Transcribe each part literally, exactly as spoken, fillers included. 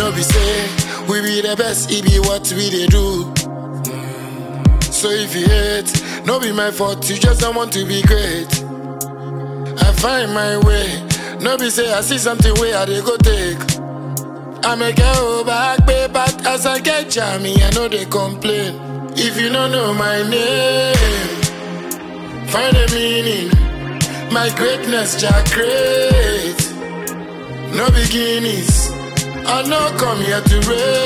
No be say we be the best, it be what we they do. So if you hate, no be my fault, you just don't want to be great. I find my way, no be say I see something where I they go take. I make go back, pay back as I get jammy, I know they complain. If you don't know my name, find a meaning. My greatness, Jack great. No beginnings, I no come here to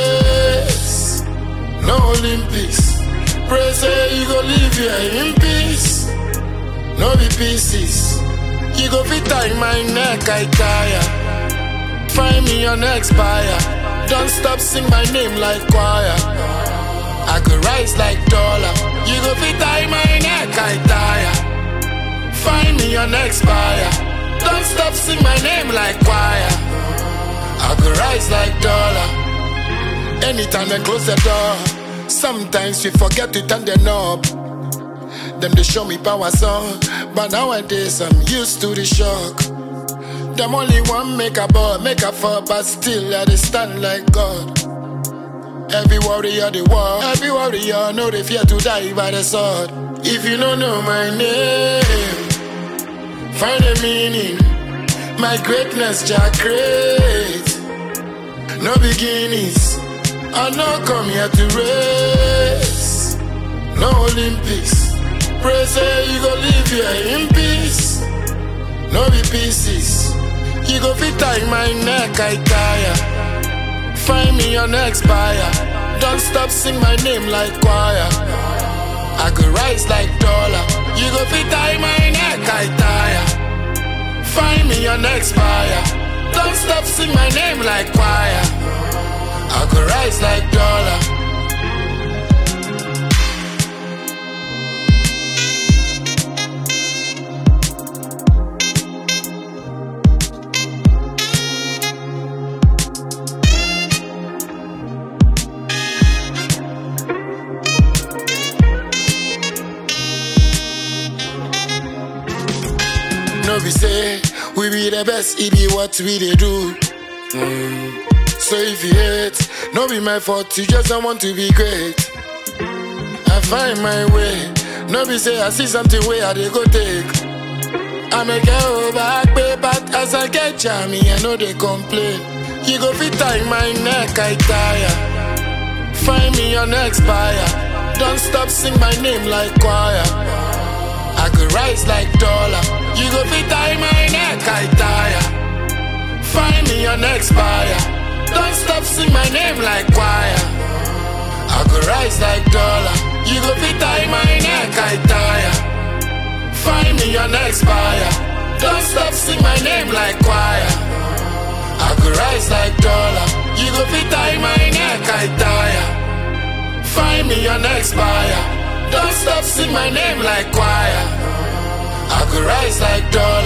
race. No Olympics, pray say you go live here in peace. No be pieces, you go fit tie my neck, I tire. Find me your next buyer, don't stop sing my name like choir. I could rise like dollar, you go fit tie my neck, I tire. Find me your next buyer, don't stop sing my name like choir. I could rise like dollar. Anytime they close the door, sometimes we forget to turn the knob. Them they show me power song, but nowadays I'm used to the shock. Them only one make a ball, make a fall, but still I they stand like God. Every warrior they war, every warrior know they fear to die by the sword. If you don't know my name, find a meaning. My greatness, Jack great. No beginnings, I no come here to race. No Olympics, pray say you go live here in peace. No be pieces, you go fit tie my neck, I tire. Find me your next buyer, don't stop sing my name like choir. I could rise like dollar, you go fit tie my neck, I tire. Find me your next buyer, don't stop sing my name like choir. I could rise like dollar. No be say we be the best, it be what we they do. Mm. So if you hate, no be my fault, you just don't want to be great. I find my way, no be say I see something where I they go take. I make go back, pay back as I get jammy, I know they complain. You go fit tie my neck, I tire. Find me your next buyer, don't stop sing my name like choir. I could rise like dollar, you go fit tie my neck, I tire. Find me your next buyer, don't stop sing my name like choir. I could rise like dollar, you go fit tie my neck, I tire. Find me your next buyer, don't stop sing my name like choir. I could rise like dollar, you go fit tie my neck, I tire. Find me your next buyer, don't stop sing my name like choir. I could rise like dollar.